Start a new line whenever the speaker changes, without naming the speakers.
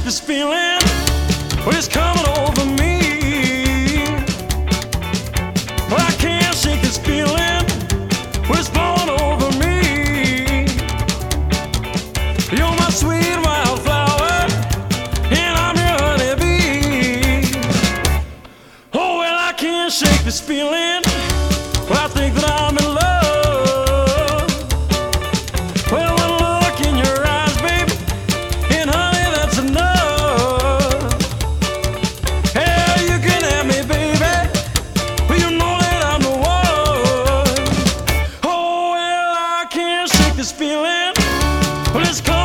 this feeling, well, it's coming over me. Well, I can't shake this feeling, well, it's blowing over me. You're my sweet wildflower, and I'm your honeybee. Oh, well, I can't shake this feeling, well, I think that I'm in love. Well, the look in your eyes, baby, and honey, that's enough. Hell, you can have me, baby, but you know that I'm the one. Oh, well, I can't shake this feeling, but it's coming.